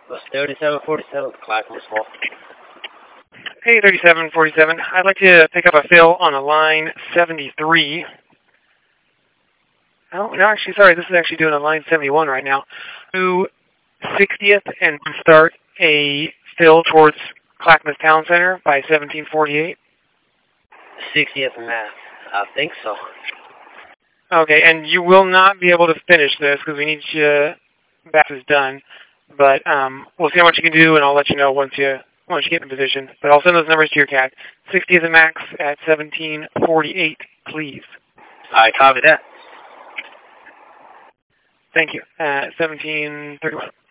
Was 3747 Clackamas Hall. Hey, 3747. I'd like to pick up a fill on a line 73. Oh, no, actually, sorry. This is actually doing a line 71 right now. To 60th and start a fill towards Clackamas Town Center by 1748. 60th and Mass. I think so. Okay, and you will not be able to finish this because we need you back is done. But we'll see how much you can do, and I'll let you know once you get in position. But I'll send those numbers to your CAC. 60th and Max at 1748, please. I copy that. Thank you. 1731.